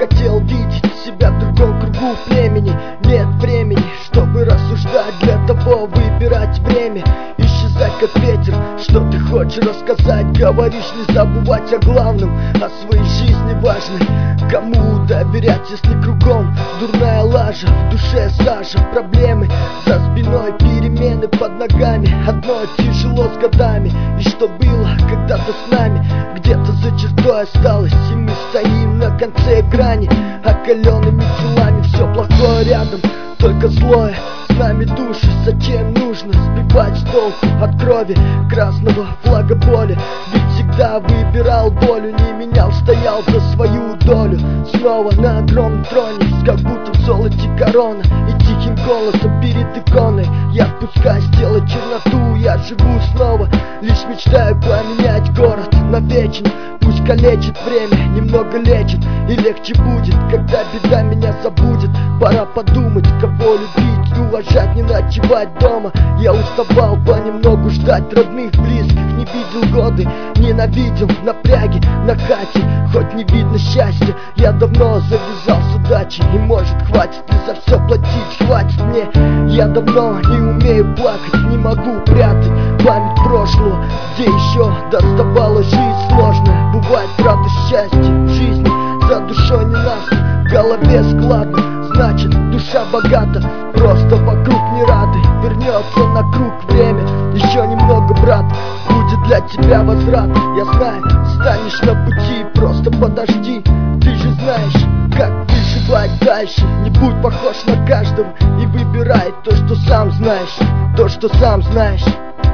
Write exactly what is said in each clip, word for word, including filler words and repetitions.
хотел видеть себя в другом кругу племени. Нет времени, чтобы рассуждать, для того выбирать время. Исчезать как ветер, что ты хочешь рассказать. Говоришь не забывать о главном, о своей жизни важной. Кому доверять, если кругом дурная лажа, в душе сажа, проблемы за спиной, перемены под ногами. Одно тяжело с годами, и что было когда-то с нами где-то за чертой осталось, и мы стоим на конце грани, окаленными телами. Все плохое рядом, только злое с нами души. Зачем нужно сбивать с толку от крови красного флага боли? Ведь всегда выбирал волю, не менял, стоял за свою долю. Снова на огромном троне, как будто в золоте корона, и тихим голосом перед иконой я отпускаю с тела черноту. Я живу снова, лишь мечтаю поменять город навечно. Пусть калечит время, немного лечит, и легче будет, когда беда меня забудет. Пора подумать, кого любить, уважать, не ночевать дома. Я уставал понемногу ждать родных, близких, не видел годы, ненавидел напряги на хате. Хоть не видно счастья, я давно завязал с удачей, и может хватит ли за все платить, хватит мне. Я давно не умею плакать, не могу прятать память прошлого, где еще доставала жизнь сложная. Бывает, правда, счастье в жизни за душой не нас, в голове складно, значит душа богата. Просто вокруг не рады, вернется на круг время. Еще немного, брат, будет для тебя возврат. Я знаю, станешь на пути, просто подожди. Ты же знаешь, как выживать дальше. Не будь похож на каждого и выбирай то, что сам знаешь, то, что сам знаешь.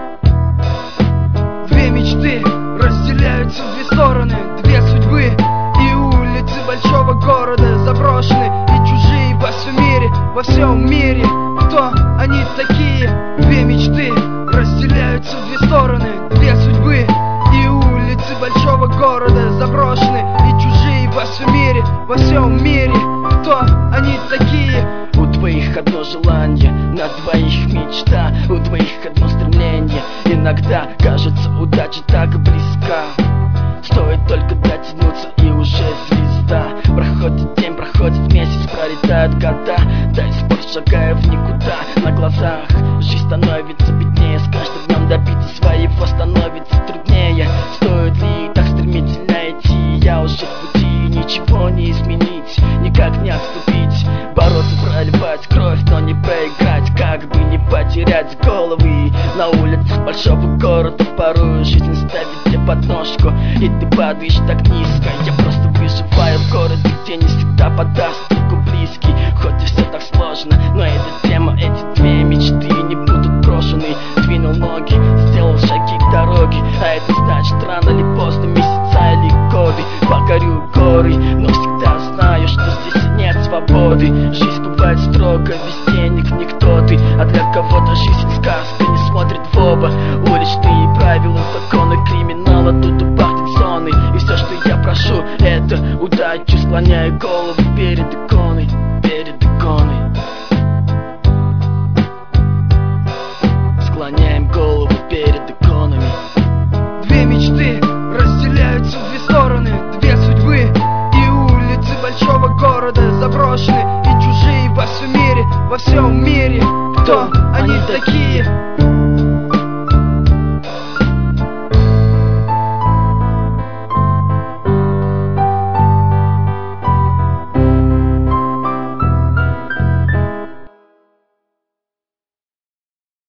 Две мечты разделяются в две стороны, две судьбы и улицы большого города заброшены и чужие во всем мире, во всем мире. Кто они такие? Две мечты разделяются в две стороны, две судьбы и улицы большого города заброшены и чужие во всем мире, во всем мире. Кто они такие? У двоих одно желание, на двоих мечта, у двоих одно стремление. Иногда кажется удача так близка, стоит только дотянуться и уже звезда. Проходит день, проходит месяц, пролетают года, до сих пор шагая в никуда. На глазах жизнь становится беднее, с каждым днем добиться своего становится труднее. Стоит ли так стремительно идти? Я уже в пути, ничего не изменить, никак не отступить. Бороться, проливать кровь, но не проиграть, как бы не потерять головы. На улицах большого города порой жизнь ставит тебе подножку, и ты падаешь так низко. Я просто выживаю в городе, где не всегда подаст руку близкий. Хоть и все так сложно, но эта тема, эти две мечты не будут брошены. Двинул ноги, сделал шаги к дороге, а это значит рано или поздно, месяца или годы покорю горы, но всегда знаю, что здесь нет свободы. Жизнь бывает строго, без денег никто ты, а для кого-то жизнь сказка не смотрит в оба. Уличные правила, законы криминала, тут пахнет зоной. И все, что я прошу, это удачу, склоняю голову перед иконой, перед иконой. Склоняем голову перед иконами. Две мечты разделяются в две стороны, две судьбы и улицы большого города заброшены и чужие во всем мире, во всем мире. Кто они такие?